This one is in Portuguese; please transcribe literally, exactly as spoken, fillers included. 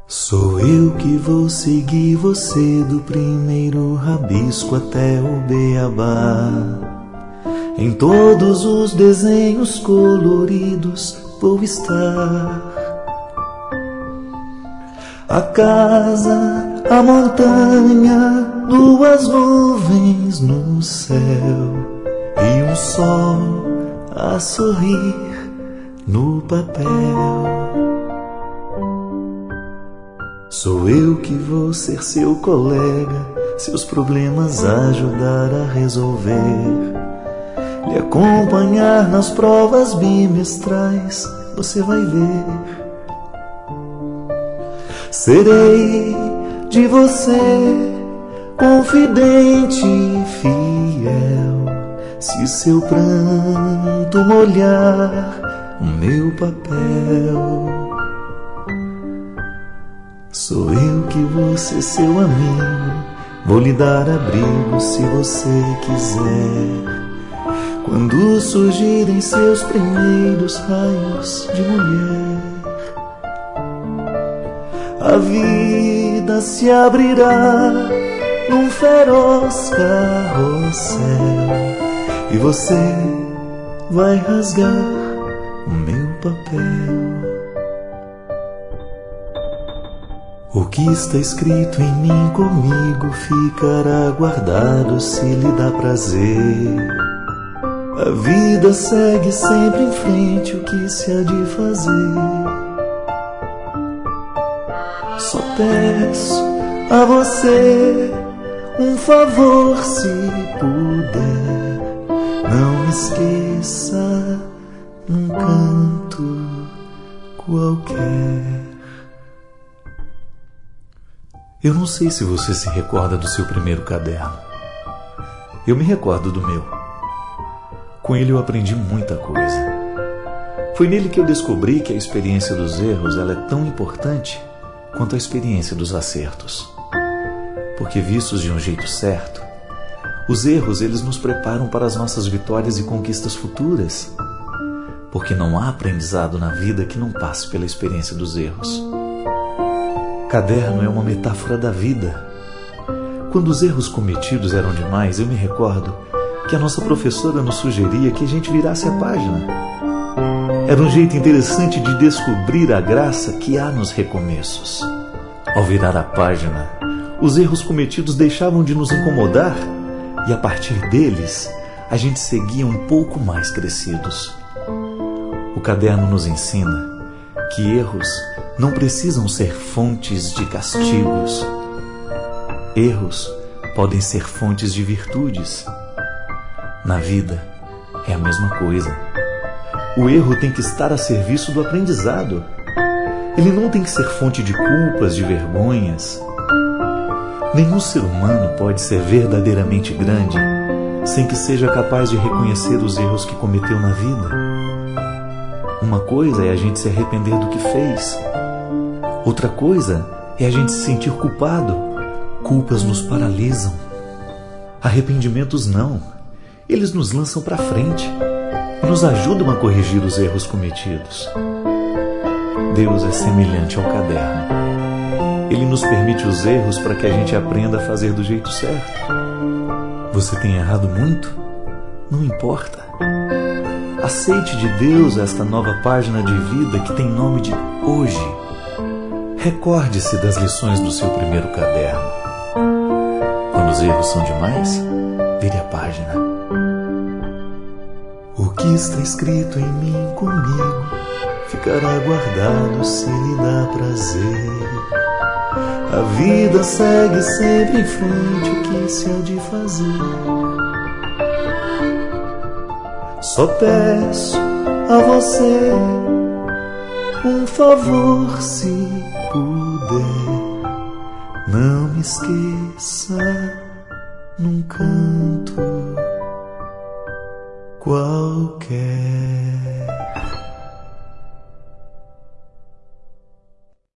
Sou eu que vou seguir você do primeiro rabisco até o beabá. Em todos os desenhos coloridos vou estar. A casa, a montanha, duas nuvens no céu e um sol a sorrir no papel. Sou eu que vou ser seu colega, seus problemas ajudar a resolver, lhe acompanhar nas provas bimestrais, você vai ver. Serei de você confidente e fiel, se seu pranto molhar o meu papel. Sou eu que vou ser seu amigo, vou lhe dar abrigo se você quiser, quando surgirem seus primeiros raios de mulher. A vida se abrirá num feroz carrossel e você vai rasgar o meu papel. O que está escrito em mim comigo ficará guardado se lhe dá prazer. A vida segue sempre em frente, o que se há de fazer? Só peço a você um favor, se puder, não me esqueça num canto qualquer. Eu não sei se você se recorda do seu primeiro caderno. Eu me recordo do meu. Com ele eu aprendi muita coisa. Foi nele que eu descobri que a experiência dos erros ela é tão importante quanto a experiência dos acertos. Porque vistos de um jeito certo, os erros eles nos preparam para as nossas vitórias e conquistas futuras. Porque não há aprendizado na vida que não passe pela experiência dos erros. Caderno é uma metáfora da vida. Quando os erros cometidos eram demais, eu me recordo que a nossa professora nos sugeria que a gente virasse a página. Era um jeito interessante de descobrir a graça que há nos recomeços. Ao virar a página, os erros cometidos deixavam de nos incomodar e a partir deles, a gente seguia um pouco mais crescidos. O caderno nos ensina que erros não precisam ser fontes de castigos. Erros podem ser fontes de virtudes. Na vida é a mesma coisa. O erro tem que estar a serviço do aprendizado. Ele não tem que ser fonte de culpas, de vergonhas. Nenhum ser humano pode ser verdadeiramente grande sem que seja capaz de reconhecer os erros que cometeu na vida. Uma coisa é a gente se arrepender do que fez. Outra coisa é a gente se sentir culpado. Culpas nos paralisam. Arrependimentos não. Eles nos lançam para frente e nos ajudam a corrigir os erros cometidos. Deus é semelhante ao caderno. Ele nos permite os erros para que a gente aprenda a fazer do jeito certo. Você tem errado muito? Não importa. Aceite de Deus esta nova página de vida que tem nome de hoje. Recorde-se das lições do seu primeiro caderno. Quando os erros são demais, vire a página. O que está escrito em mim comigo ficará guardado se lhe dá prazer. A vida segue sempre em frente, o que se há de fazer? Só peço a você um favor, se puder, não me esqueça num canto qualquer.